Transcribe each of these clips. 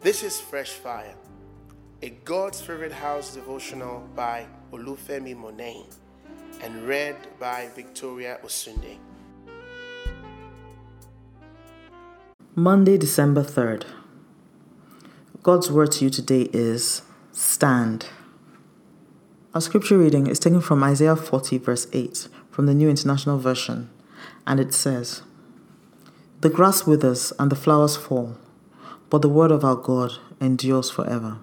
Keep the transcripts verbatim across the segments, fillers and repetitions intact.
This is Fresh Fire, a God's Favorite House devotional by Olufemi Monain and read by Victoria Osunde. Monday, December third. God's word to you today is stand. Our scripture reading is taken from Isaiah forty verse eight from the New International Version, and it says, "The grass withers and the flowers fall, but the word of our God endures forever."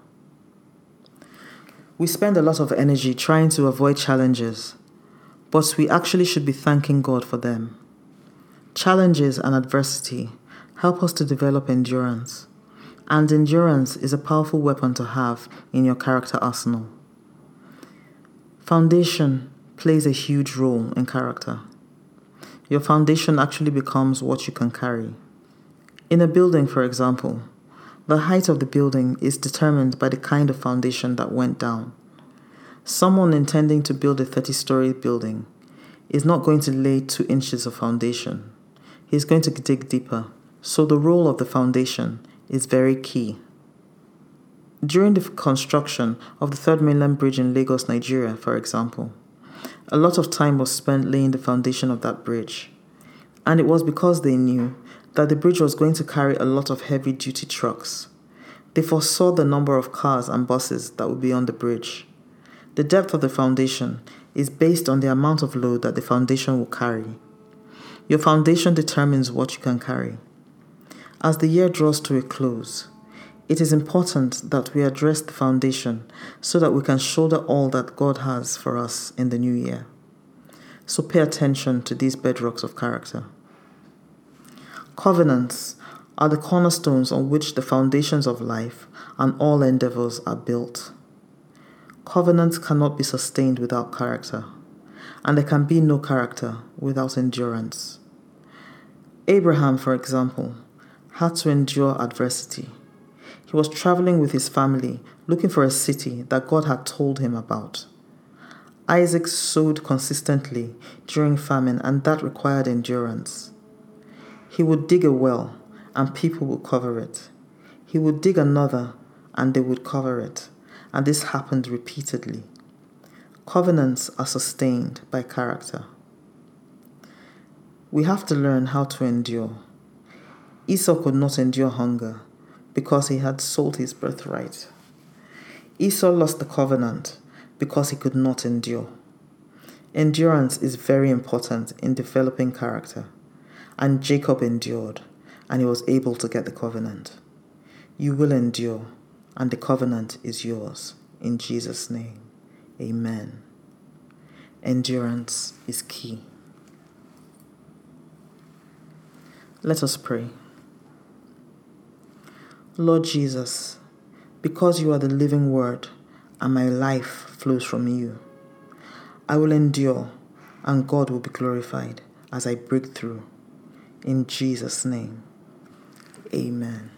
We spend a lot of energy trying to avoid challenges, but we actually should be thanking God for them. Challenges and adversity help us to develop endurance, and endurance is a powerful weapon to have in your character arsenal. Foundation plays a huge role in character. Your foundation actually becomes what you can carry. In a building, for example, the height of the building is determined by the kind of foundation that went down. Someone intending to build a thirty-story building is not going to lay two inches of foundation. He's going to dig deeper. So the role of the foundation is very key. During the construction of the Third Mainland Bridge in Lagos, Nigeria, for example, a lot of time was spent laying the foundation of that bridge. And it was because they knew that the bridge was going to carry a lot of heavy-duty trucks. They foresaw the number of cars and buses that would be on the bridge. The depth of the foundation is based on the amount of load that the foundation will carry. Your foundation determines what you can carry. As the year draws to a close, it is important that we address the foundation so that we can shoulder all that God has for us in the new year. So pay attention to these bedrocks of character. Covenants are the cornerstones on which the foundations of life and all endeavors are built. Covenants cannot be sustained without character, and there can be no character without endurance. Abraham, for example, had to endure adversity. He was traveling with his family, looking for a city that God had told him about. Isaac sowed consistently during famine, and that required endurance. He would dig a well, and people would cover it. He would dig another, and they would cover it. And this happened repeatedly. Covenants are sustained by character. We have to learn how to endure. Esau could not endure hunger because he had sold his birthright. Esau lost the covenant because he could not endure. Endurance is very important in developing character. And Jacob endured, and he was able to get the covenant. You will endure, and the covenant is yours. In Jesus' name, amen. Endurance is key. Let us pray. Lord Jesus, because you are the living word and my life flows from you, I will endure and God will be glorified as I break through. In Jesus' name, amen.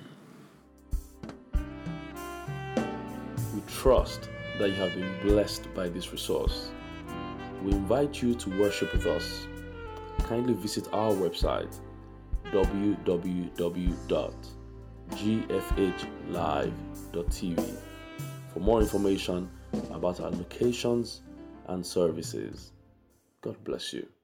We trust that you have been blessed by this resource. We invite you to worship with us. Kindly visit our website w w w dot g f h live dot t v for more information about our locations and services. God bless you.